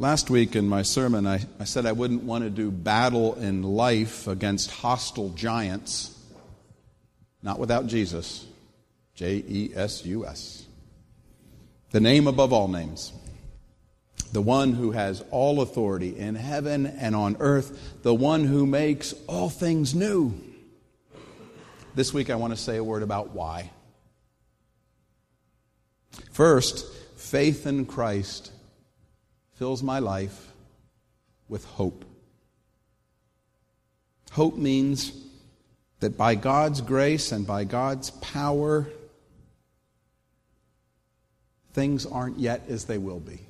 Last week in my sermon, I said I wouldn't want to do battle in life against hostile giants, not without Jesus, Jesus, the name above all names, the one who has all authority in heaven and on earth, the one who makes all things new. This week I want to say a word about why. First, faith in Christ fills my life with hope. Hope means that by God's grace and by God's power, things aren't yet as they will be.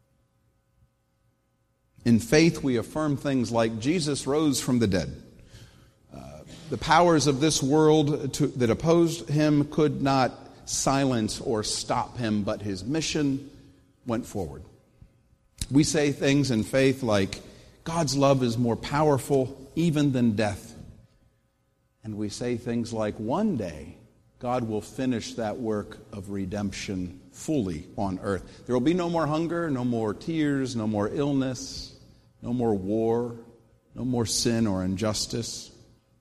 In faith, we affirm things like Jesus rose from the dead. The powers of this world that opposed him could not silence or stop him, but his mission went forward. We say things in faith like, God's love is more powerful even than death. And we say things like, one day, God will finish that work of redemption fully on earth. There will be no more hunger, no more tears, no more illness, no more war, no more sin or injustice.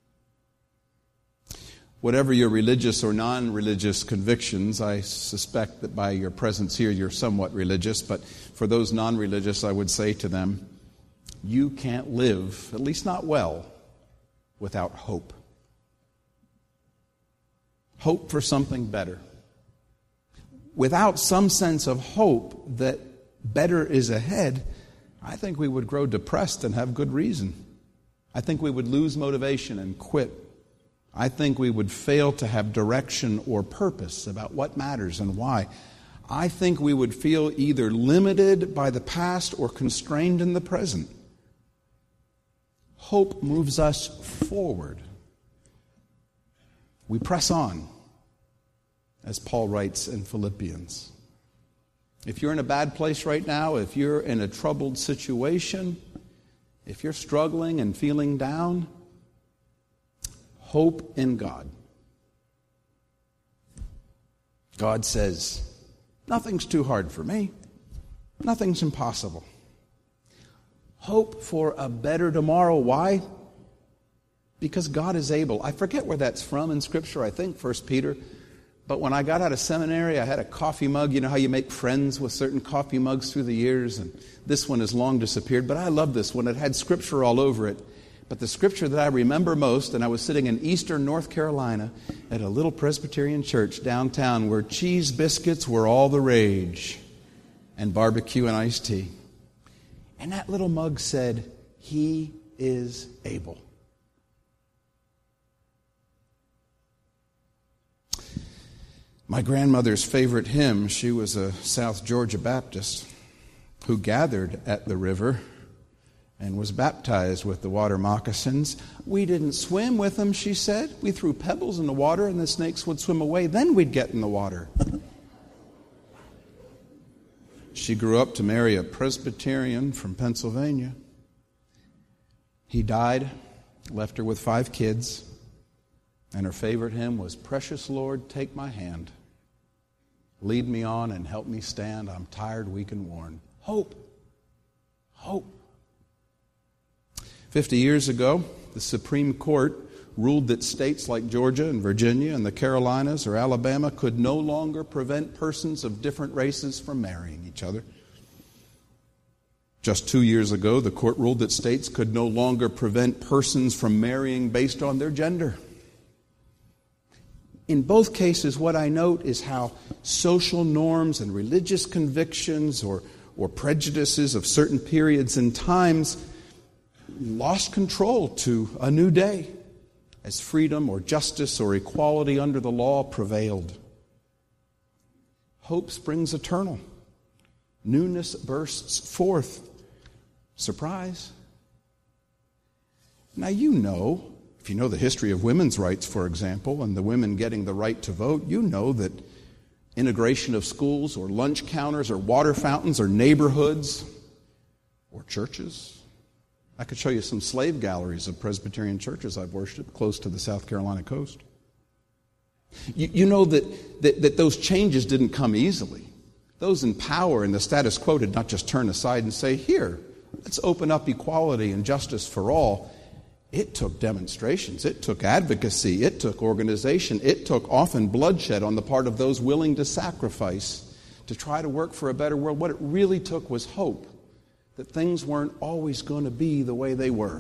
Whatever your religious or non-religious convictions, I suspect that by your presence here you're somewhat religious, but for those non-religious I would say to them, you can't live, at least not well, without hope. Hope for something better. Without some sense of hope that better is ahead, I think we would grow depressed and have good reason. I think we would lose motivation and quit. I think we would fail to have direction or purpose about what matters and why. I think we would feel either limited by the past or constrained in the present. Hope moves us forward. We press on, as Paul writes in Philippians. If you're in a bad place right now, if you're in a troubled situation, if you're struggling and feeling down, hope in God. God says, nothing's too hard for me. Nothing's impossible. Hope for a better tomorrow. Why? Because God is able. I forget where that's from in Scripture. I think 1 Peter. But when I got out of seminary, I had a coffee mug. You know how you make friends with certain coffee mugs through the years? And this one has long disappeared. But I love this one. It had Scripture all over it. But the Scripture that I remember most, and I was sitting in eastern North Carolina at a little Presbyterian church downtown where cheese biscuits were all the rage and barbecue and iced tea. And that little mug said, He is able. My grandmother's favorite hymn, she was a South Georgia Baptist who gathered at the river and was baptized with the water moccasins. We didn't swim with them, she said. We threw pebbles in the water and the snakes would swim away. Then we'd get in the water. She grew up to marry a Presbyterian from Pennsylvania. He died, left her with 5 kids, and her favorite hymn was, Precious Lord, take my hand. Lead me on and help me stand. I'm tired, weak, and worn. Hope. Hope. 50 years ago, the Supreme Court ruled that states like Georgia and Virginia and the Carolinas or Alabama could no longer prevent persons of different races from marrying each other. Just 2 years ago, the court ruled that states could no longer prevent persons from marrying based on their gender. In both cases, what I note is how social norms and religious convictions or prejudices of certain periods and times lost control to a new day as freedom or justice or equality under the law prevailed. Hope springs eternal. Newness bursts forth. Surprise. Now you know, if you know the history of women's rights, for example, and the women getting the right to vote, you know that integration of schools or lunch counters or water fountains or neighborhoods or churches. I could show you some slave galleries of Presbyterian churches I've worshiped close to the South Carolina coast. You know that those changes didn't come easily. Those in power in the status quo did not just turn aside and say, here, let's open up equality and justice for all. It took demonstrations. It took advocacy. It took organization. It took often bloodshed on the part of those willing to sacrifice to try to work for a better world. What it really took was hope that things weren't always going to be the way they were.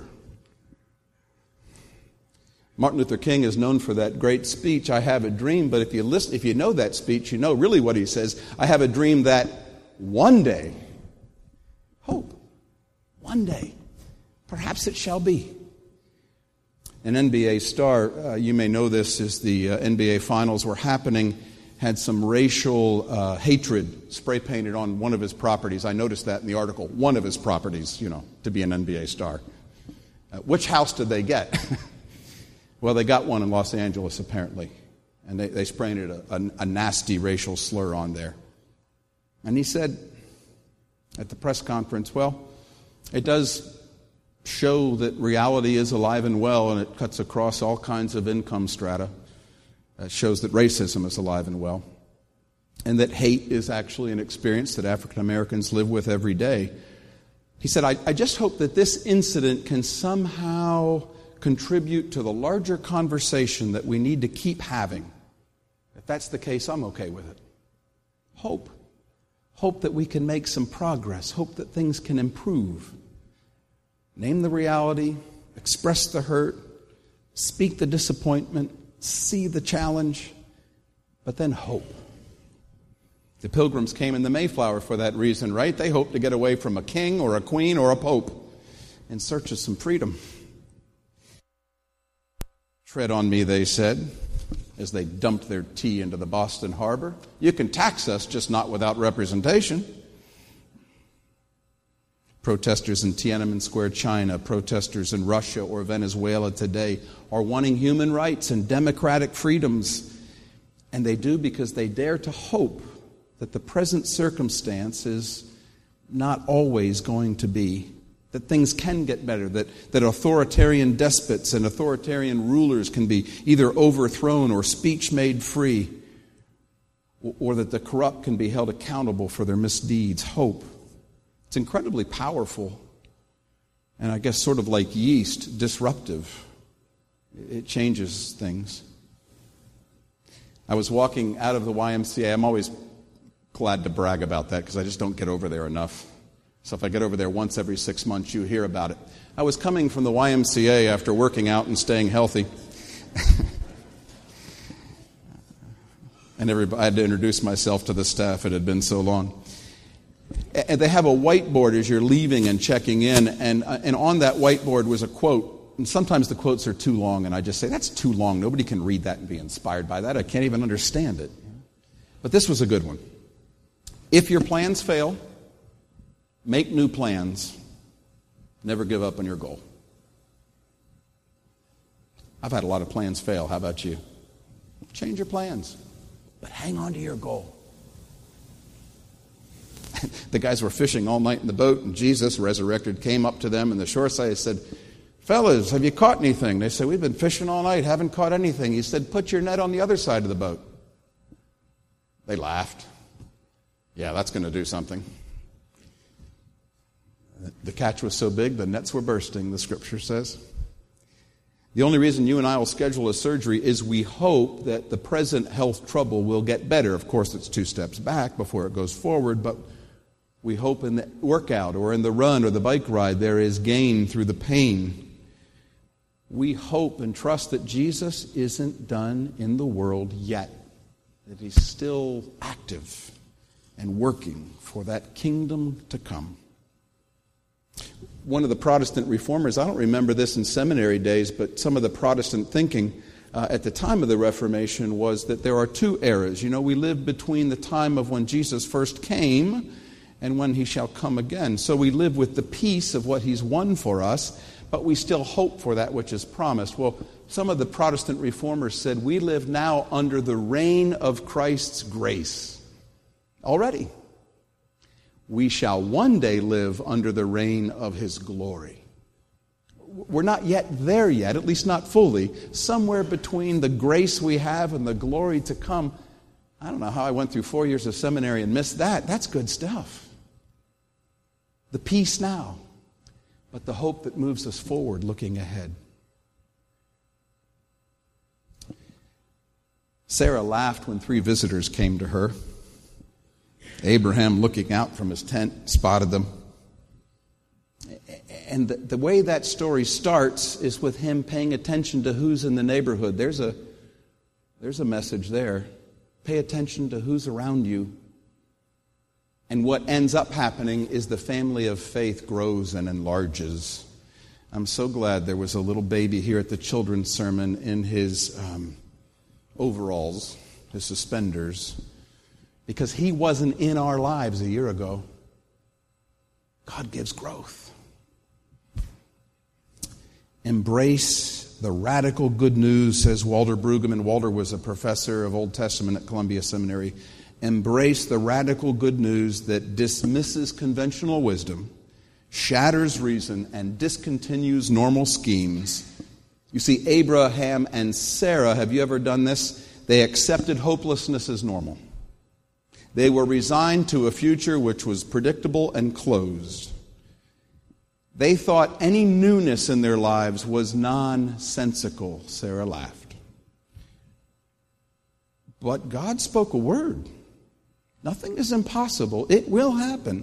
Martin Luther King is known for that great speech, I have a dream, but if you know that speech, you know really what he says. I have a dream that one day, hope, one day, perhaps it shall be. An NBA star, you may know this, as the NBA finals were happening, had some racial hatred spray painted on one of his properties. I noticed that in the article. One of his properties, to be an NBA star. Which house did they get? Well, they got one in Los Angeles, apparently. And they sprayed a nasty racial slur on there. And he said at the press conference, well, it does show that reality is alive and well, and it cuts across all kinds of income strata. It shows that racism is alive and well, and that hate is actually an experience that African Americans live with every day. He said, I just hope that this incident can somehow contribute to the larger conversation that we need to keep having. If that's the case, I'm okay with it. Hope. Hope that we can make some progress. Hope that things can improve. Name the reality, express the hurt, speak the disappointment, see the challenge, but then hope. The Pilgrims came in the Mayflower for that reason, right? They hoped to get away from a king or a queen or a pope in search of some freedom. Tread on me, they said, as they dumped their tea into the Boston Harbor. You can tax us, just not without representation. Protesters in Tiananmen Square, China, protesters in Russia or Venezuela today are wanting human rights and democratic freedoms. And they do because they dare to hope that the present circumstance is not always going to be, that things can get better, that authoritarian despots and authoritarian rulers can be either overthrown or speech made free, or that the corrupt can be held accountable for their misdeeds. Hope. It's incredibly powerful, and I guess sort of like yeast, disruptive. It changes things. I was walking out of the YMCA. I'm always glad to brag about that because I just don't get over there enough. So if I get over there once every 6 months, you hear about it. I was coming from the YMCA after working out and staying healthy. And I had to introduce myself to the staff. It had been so long. And they have a whiteboard as you're leaving and checking in, and on that whiteboard was a quote. And sometimes the quotes are too long, and I just say, that's too long. Nobody can read that and be inspired by that. I can't even understand it. But this was a good one. If your plans fail, make new plans. Never give up on your goal. I've had a lot of plans fail. How about you? Change your plans, but hang on to your goal. The guys were fishing all night in the boat, and Jesus, resurrected, came up to them in the shore side and said, fellas, have you caught anything? They said, we've been fishing all night, haven't caught anything. He said, put your net on the other side of the boat. They laughed. Yeah, that's going to do something. The catch was so big, the nets were bursting, the scripture says. The only reason you and I will schedule a surgery is we hope that the present health trouble will get better. Of course, it's 2 steps back before it goes forward, but we hope in the workout or in the run or the bike ride there is gain through the pain. We hope and trust that Jesus isn't done in the world yet, that he's still active and working for that kingdom to come. One of the Protestant reformers, I don't remember this in seminary days, but some of the Protestant thinking at the time of the Reformation was that there are 2 eras. You know, we live between the time of when Jesus first came and when he shall come again. So we live with the peace of what he's won for us, but we still hope for that which is promised. Well, some of the Protestant reformers said, we live now under the reign of Christ's grace. Already. We shall one day live under the reign of his glory. We're not yet there yet, at least not fully. Somewhere between the grace we have and the glory to come, I don't know how I went through 4 years of seminary and missed that. That's good stuff. The peace now, but the hope that moves us forward, looking ahead. Sarah laughed when 3 visitors came to her. Abraham, looking out from his tent, spotted them. And the way that story starts is with him paying attention to who's in the neighborhood. There's a message there. Pay attention to who's around you. And what ends up happening is the family of faith grows and enlarges. I'm so glad there was a little baby here at the children's sermon in his overalls, his suspenders, because he wasn't in our lives a year ago. God gives growth. Embrace the radical good news, says Walter Brueggemann. Walter was a professor of Old Testament at Columbia Seminary. Embrace the radical good news that dismisses conventional wisdom, shatters reason, and discontinues normal schemes. You see, Abraham and Sarah, have you ever done this? They accepted hopelessness as normal. They were resigned to a future which was predictable and closed. They thought any newness in their lives was nonsensical. Sarah laughed. But God spoke a word. Nothing is impossible. It will happen.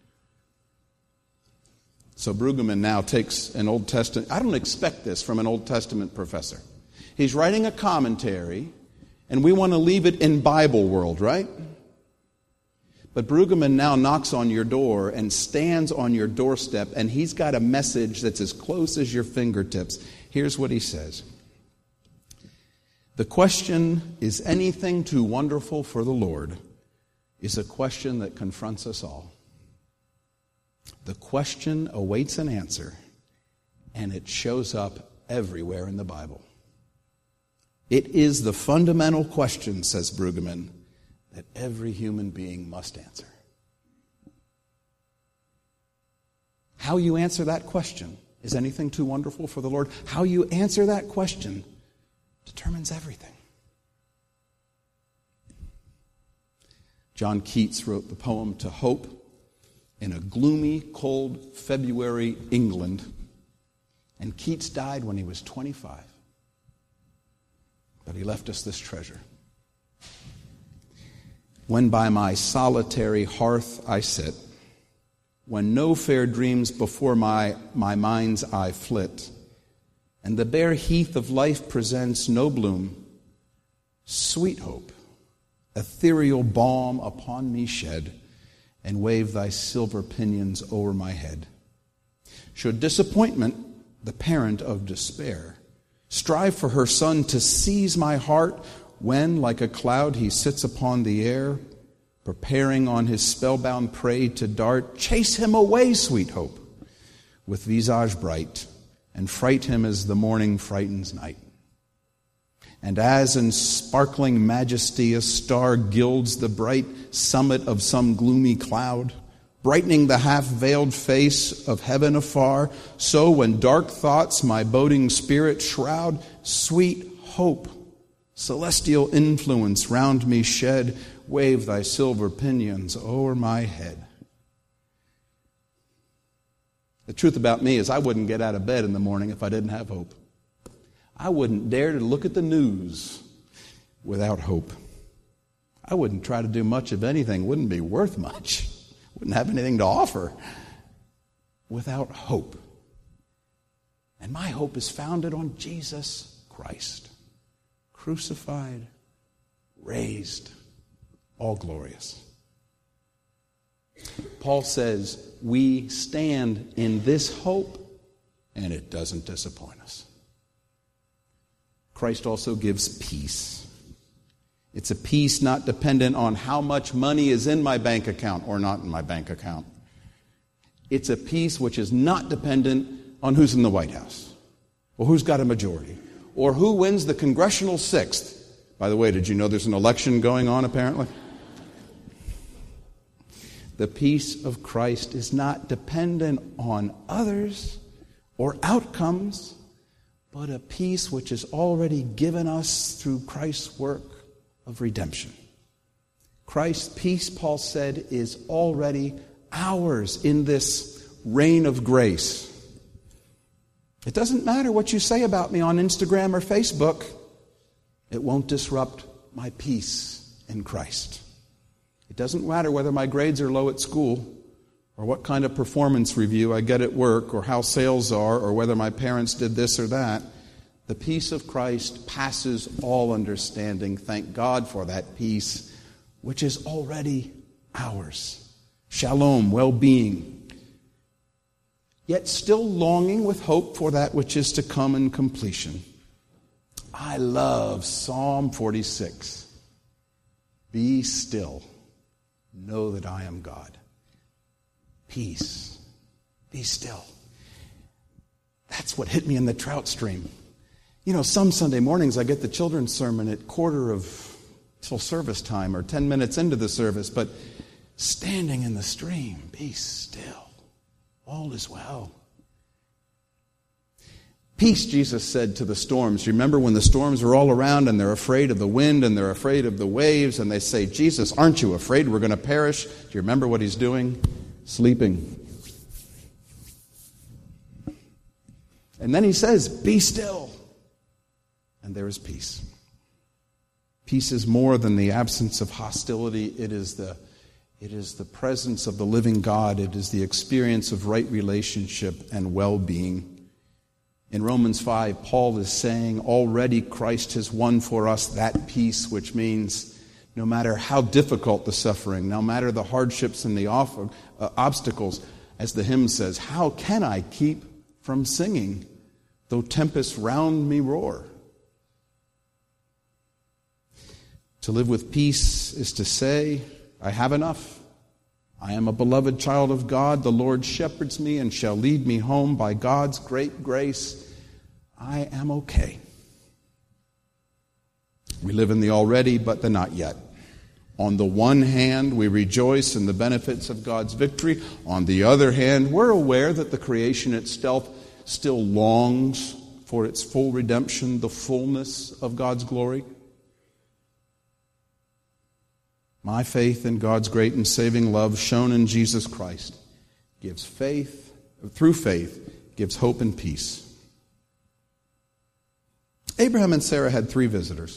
So Brueggemann now takes an Old Testament. I don't expect this from an Old Testament professor. He's writing a commentary, and we want to leave it in Bible world, right? But Brueggemann now knocks on your door and stands on your doorstep, and he's got a message that's as close as your fingertips. Here's what he says. The question, is anything too wonderful for the Lord, is a question that confronts us all. The question awaits an answer, and it shows up everywhere in the Bible. It is the fundamental question, says Brueggemann, that every human being must answer. How you answer that question, is anything too wonderful for the Lord? How you answer that question determines everything. John Keats wrote the poem To Hope in a gloomy, cold February England, and Keats died when he was 25. But he left us this treasure. When by my solitary hearth I sit, when no fair dreams before my mind's eye flit, and the bare heath of life presents no bloom, sweet hope, ethereal balm upon me shed, and wave thy silver pinions o'er my head. Should disappointment, the parent of despair, strive for her son to seize my heart, when, like a cloud, he sits upon the air, preparing on his spellbound prey to dart, chase him away, sweet hope, with visage bright, and fright him as the morning frightens night. And as in sparkling majesty a star gilds the bright summit of some gloomy cloud, brightening the half-veiled face of heaven afar, so when dark thoughts my boding spirit shroud, sweet hope, celestial influence round me shed, wave thy silver pinions o'er my head. The truth about me is I wouldn't get out of bed in the morning if I didn't have hope. I wouldn't dare to look at the news without hope. I wouldn't try to do much of anything. Wouldn't be worth much. Wouldn't have anything to offer without hope. And my hope is founded on Jesus Christ. Crucified, raised, all glorious. Paul says we stand in this hope, and it doesn't disappoint us. Christ also gives peace. It's a peace not dependent on how much money is in my bank account or not in my bank account. It's a peace which is not dependent on who's in the White House or who's got a majority or who wins the congressional sixth. By the way, did you know there's an election going on apparently? The peace of Christ is not dependent on others or outcomes, but a peace which is already given us through Christ's work of redemption. Christ's peace, Paul said, is already ours in this reign of grace. It doesn't matter what you say about me on Instagram or Facebook. It won't disrupt my peace in Christ. It doesn't matter whether my grades are low at school or what kind of performance review I get at work or how sales are or whether my parents did this or that. The peace of Christ passes all understanding. Thank God for that peace, which is already ours. Shalom, well-being. Yet still longing with hope for that which is to come in completion. I love Psalm 46. Be still. Know that I am God. Peace. Be still. That's what hit me in the trout stream. You know, some Sunday mornings I get the children's sermon at till service time or 10 minutes into the service, but standing in the stream, be still. All is well. Peace, Jesus said to the storms. Remember when the storms are all around and they're afraid of the wind and they're afraid of the waves and they say, Jesus, aren't you afraid we're going to perish? Do you remember what he's doing? Sleeping. And then he says, be still. And there is peace. Peace is more than the absence of hostility. It is the presence of the living God. It is the experience of right relationship and well-being. In Romans 5, Paul is saying, already Christ has won for us that peace, which means no matter how difficult the suffering, no matter the hardships and the obstacles, as the hymn says, how can I keep from singing, though tempests round me roar? To live with peace is to say, I have enough. I am a beloved child of God. The Lord shepherds me and shall lead me home by God's great grace. I am okay. We live in the already, but the not yet. On the one hand, we rejoice in the benefits of God's victory. On the other hand, we're aware that the creation itself still longs for its full redemption, the fullness of God's glory. My faith in God's great and saving love shown in Jesus Christ gives through faith, gives hope and peace. Abraham and Sarah had 3 visitors.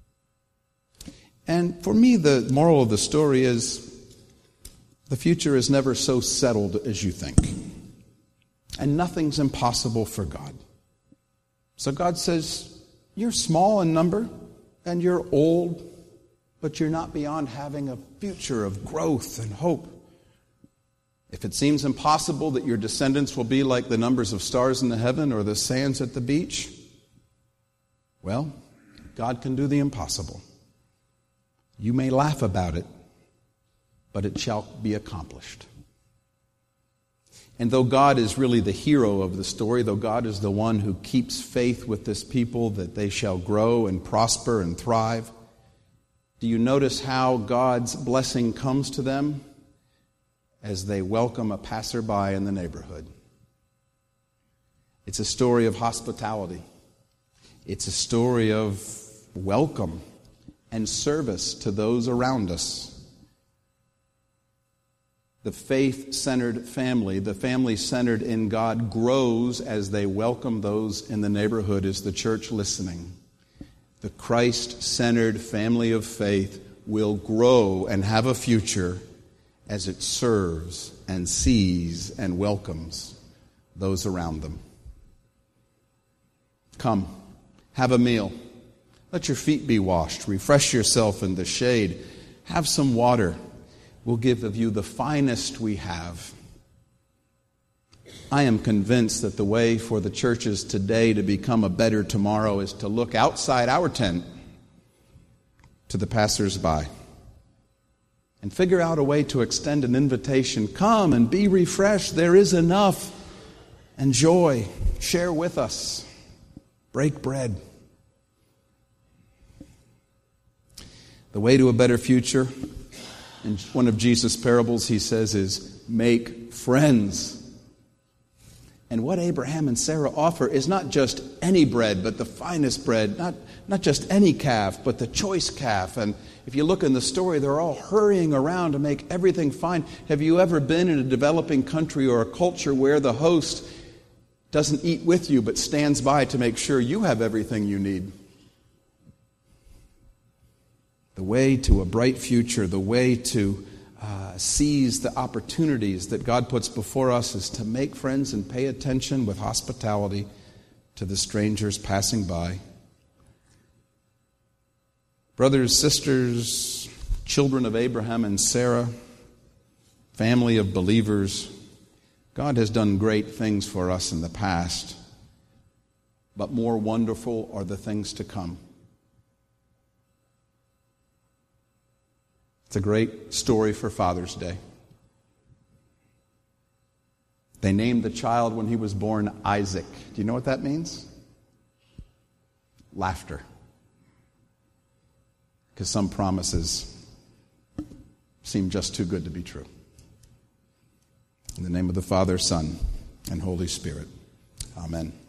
And for me, the moral of the story is the future is never so settled as you think. And nothing's impossible for God. So God says, you're small in number and you're old, but you're not beyond having a future of growth and hope. If it seems impossible that your descendants will be like the numbers of stars in the heaven or the sands at the beach, well, God can do the impossible. You may laugh about it, but it shall be accomplished. And though God is really the hero of the story, though God is the one who keeps faith with this people that they shall grow and prosper and thrive, do you notice how God's blessing comes to them as they welcome a passerby in the neighborhood? It's a story of hospitality. It's a story of welcome and service to those around us. The faith-centered family, the family centered in God, grows as they welcome those in the neighborhood. Is the church listening? The Christ-centered family of faith will grow and have a future as it serves and sees and welcomes those around them. Come, have a meal. Let your feet be washed. Refresh yourself in the shade. Have some water. We'll give of you the finest we have. I am convinced that the way for the churches today to become a better tomorrow is to look outside our tent to the passers-by and figure out a way to extend an invitation. Come and be refreshed. There is enough. Enjoy. Share with us. Break bread. The way to a better future, in one of Jesus' parables, he says, is make friends. And what Abraham and Sarah offer is not just any bread, but the finest bread, not just any calf, but the choice calf. And if you look in the story, they're all hurrying around to make everything fine. Have you ever been in a developing country or a culture where the host doesn't eat with you, but stands by to make sure you have everything you need? The way to a bright future, the way to seize the opportunities that God puts before us is to make friends and pay attention with hospitality to the strangers passing by. Brothers, sisters, children of Abraham and Sarah, family of believers, God has done great things for us in the past, but more wonderful are the things to come. It's a great story for Father's Day. They named the child when he was born Isaac. Do you know what that means? Laughter. Because some promises seem just too good to be true. In the name of the Father, Son, and Holy Spirit. Amen.